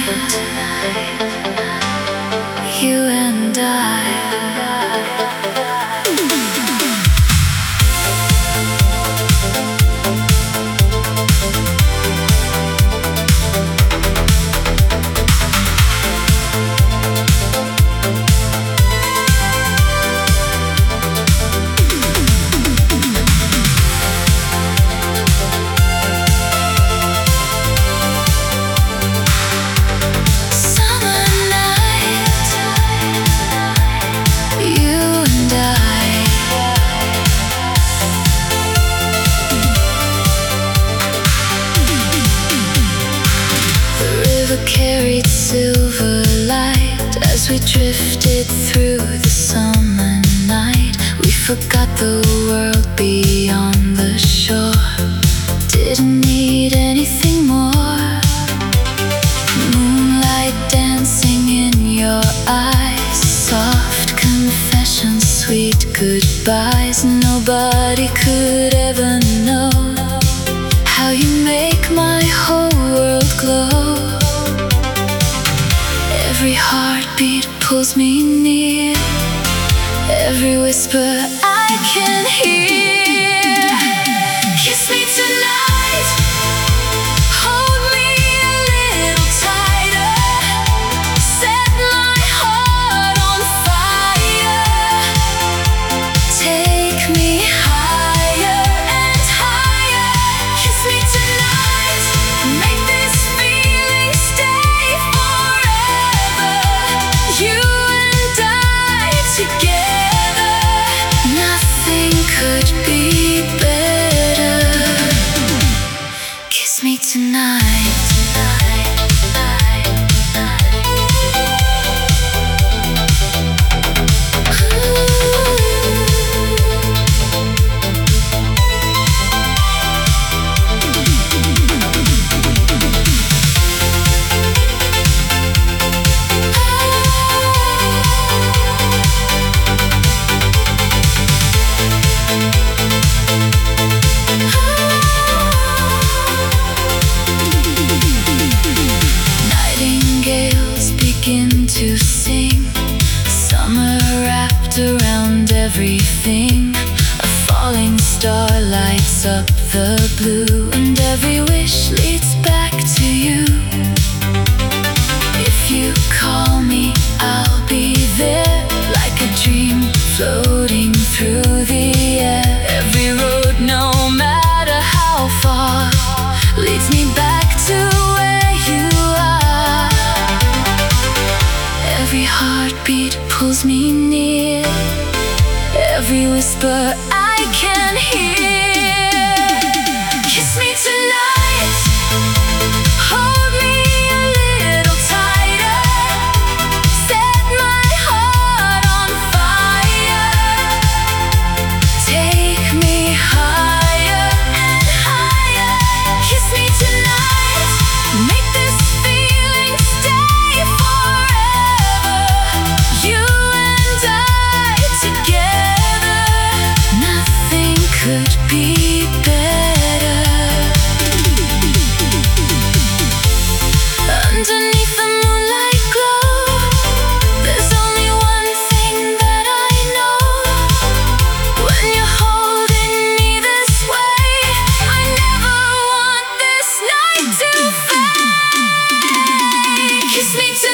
you and I. Carried silver light as we drifted through the summer night. We forgot the world beyond the shore. Didn't need anything more. Moonlight dancing in your eyes. Soft confessions, sweet goodbyes. Nobody could ever know how you make my whole world glow. Every heartbeat pulls me near. Every whisper I can hear. Kiss me tonight. Hold me a little tighter. Set my heart on fire. Take me higher and higher. Kiss me tonight. Make this feeling stay forever. You and I together, nothing could be better. Kiss me tonight. Begin to sing. Summer wrapped around everything. A falling star lights up the blue, and every wish leads back to you. If you call me, I'll be there, like a dream floating through the air. Every road, no matter how far, leads me back to where you are. Every heartbeat pulls me near. Every whisper I can hear. Kiss me tonight. Hold me a little tighter. Set my heart on fire. Take me higher and higher. Kiss me tonight. Make this feeling stay forever. You and I together, nothing could be better. Underneath the moonlight glow, there's only one thing that I know. When you're holding me this way, I never want this night to fade. Kiss me tonight.